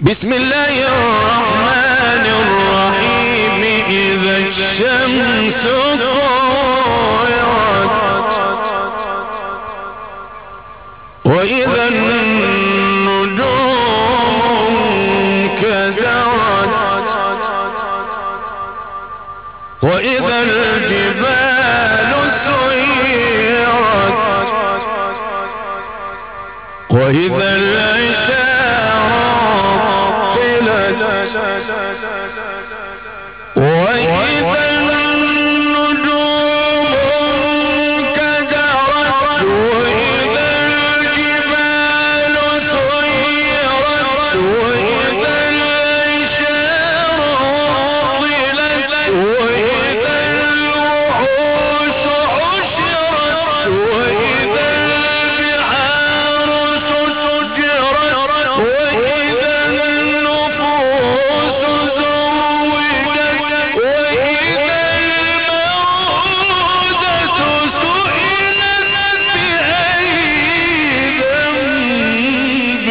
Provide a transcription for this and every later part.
بسم الله الرحمن الرحيم. إذا الشمس كورت وإذا النجوم انكدرت وإذا الجبال سيرت وإذا العشار عطلت وإذا النجوم انكدرت وإذا الجبال سيرت وإذا العشار عطلت وإذا الوحوش حشرت وإذا البحار سجرت وإذا النفوس زوجت وإذا الموءودة سئلت بأي ذنب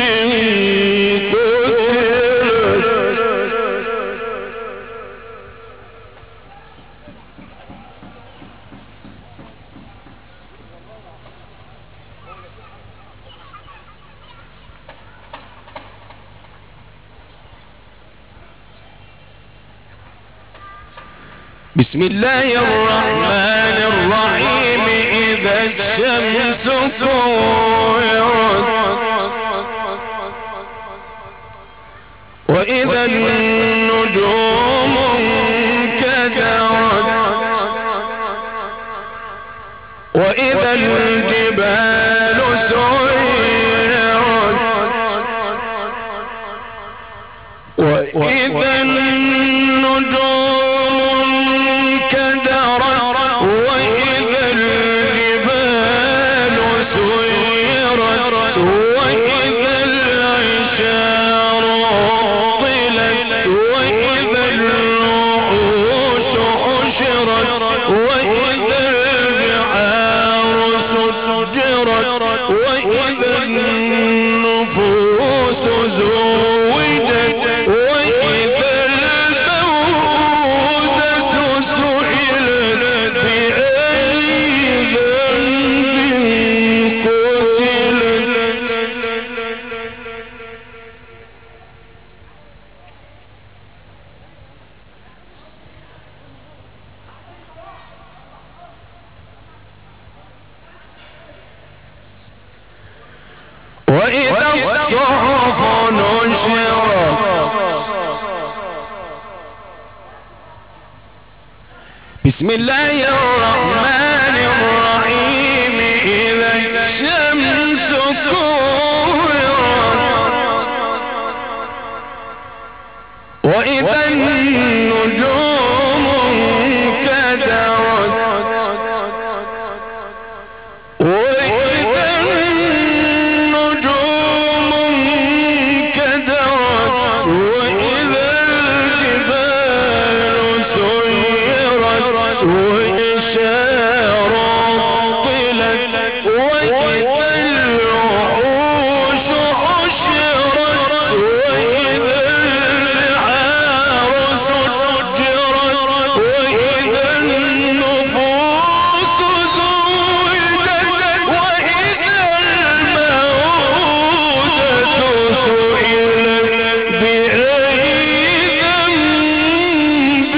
بسم الله الرحمن الرحيم. إذا الشمس كورت وإذا النجوم انكدرت وإذا الجبال سيرت وإذا النجوم وإذا الجبال سيرت وإذا العشار عطلت وإذا الوحوش حشرت وإذا البحار سجرت وإذا النفوس زوجت وإذا الموءودة سئلت بأي ذنب قتلت وإذا الصحف نشرت بسم الله الرحمن الرحيم. إذا الشمس كورت وإذا النجوم انكدرت وإذا النجوم انكدرت وإذا الجبال سيرت والعشار عطلت وإذا الوحوش حشرت وإذا البحار سجرت وإذا النفوس زوجت وإذا الموءودة سئلت بأي ذنب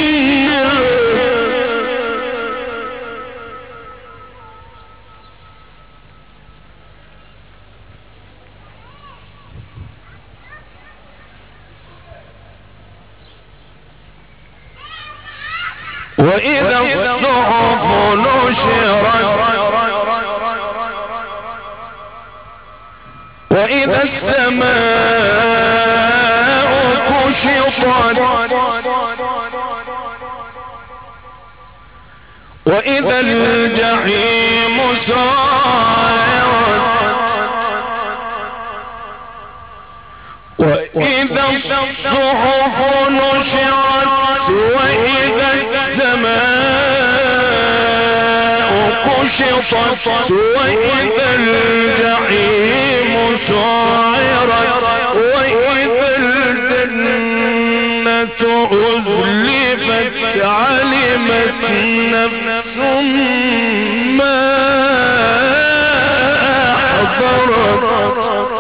وإذا الصحف نشرت وإذا السماء كشطت وإذا الجحيم سعرت وإذا الصحف نشرت وإذا السماء كشطت وإذا الجحيم سعرت وإذا أزلفت علمت نفس ما حضرت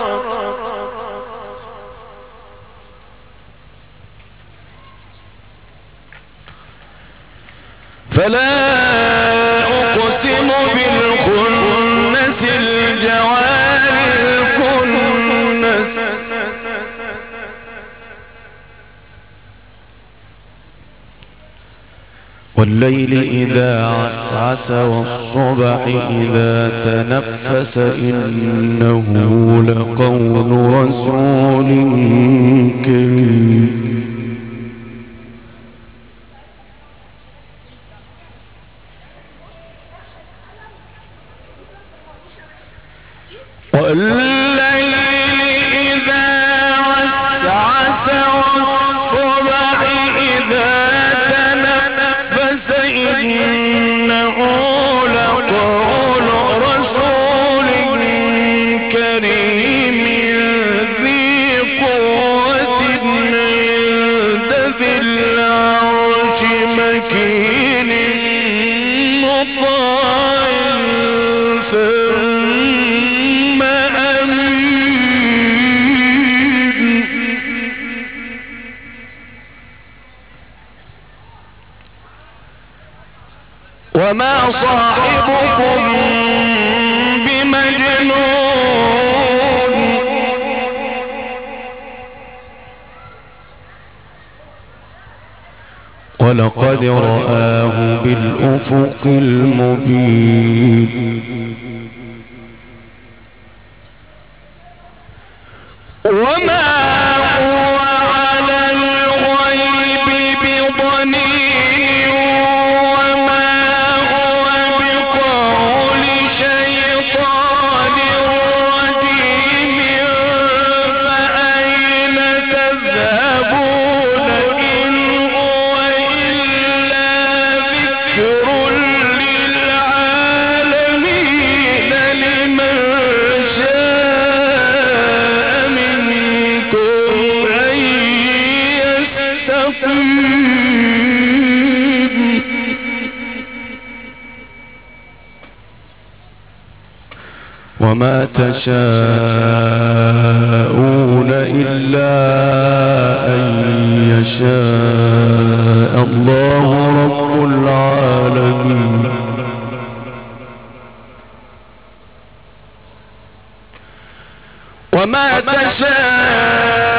فلا أقسم بالخنس الجوار الكنس والليل إذا عسعس والصبح إذا تنفس إنه لقول رسول كريم والليل إذا عسعس والصبح إذا تنفس إنه لقول رسول كريم ذي قوة عند ذي العرش مكين مطاع ثم أمين وما صاحبكم بمجنون ولقد رآه بالأفق المبين وما هو على الغيب بضنين وما هو بقول شيطان رجيم فأين تذهبون إن هو إلا ذكر للعالمين لمن شاء منكم أن يستقيم وما تشاءون إلا أن يشاء الله رب العالمين وما تشاءون